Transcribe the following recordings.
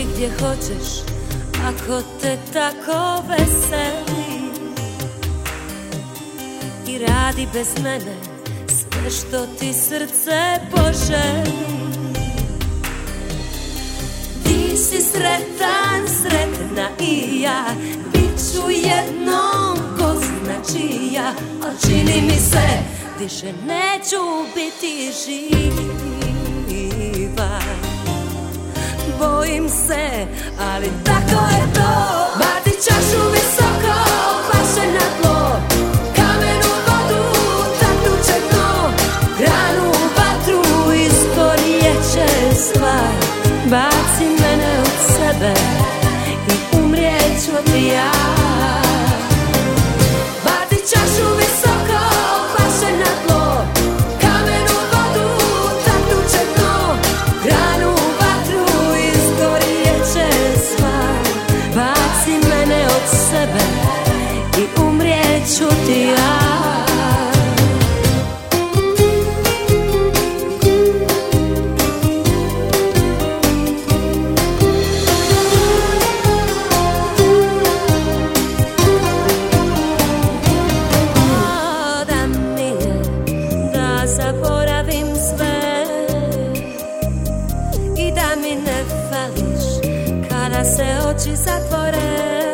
Idi gdje hoćeš, ako te tako veseli, i radi bez mene sve što ti srce poželi. Ti si sretan, sretna i ja, bit ću jednom ko zna čija, al čini mi se više neću biti živa. Bojim se, ali tako je to. Baci čašu visoko, paše na tlo, kamenu vodu, taknuće dno, granu vatru, iskorjeće stvar. Baci mene od sebe i umrijet ću ti ja. Baci čašu visoko, paše na tlo, kamenu vodu, taknuće dno, granu vatru, iskorjeće stvar. Baci mene od sebe i umrijet ću ti ja. Zaboravim sve i da mi ne fališ kada se oči zatvore.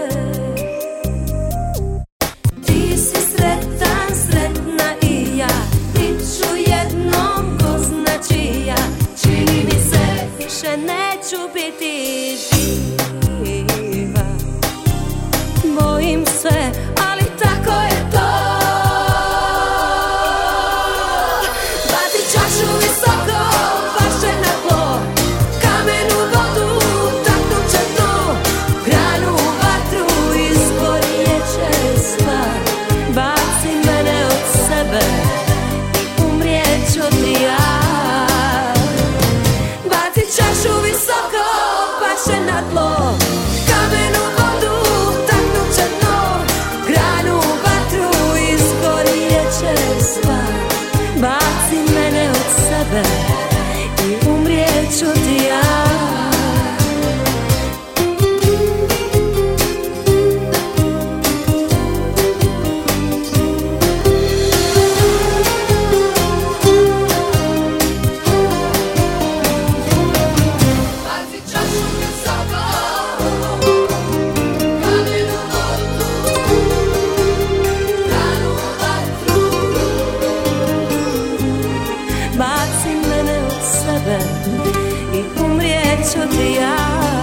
Ti si sretan, sretna i ja, bit ću jednom ko zna čija. Čini mi se više neću biti živa. Bojim se, ali tako je to. Čašu visoko, paše na tlo, kamenu vodu, taknuće dno, granu vatru, iskorjeće stvar. Baci mene od sebe i umrijet ću ti ja. Baci čašu visoko, paše na tlo, kamenu vodu, taknuće dno, granu vatru, iskorjeće stvar. Baci mene od sebe i umrijet ću ti ja. Baci čašu visoko, kamenu vodu, granu vatru. Baci mene od sebe i umrijet ću ti ja.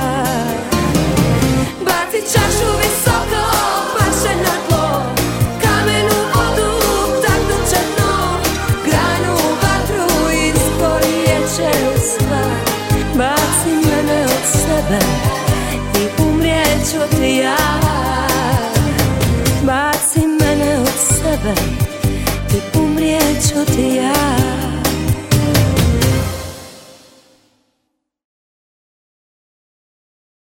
Baci čašu visoko, paše na tlo, kamenu vodu, taknuće dno, granu vatru, iskorjeće stvar. Baci mene od sebe i umrijet ću ti ja. Baci mene od sebe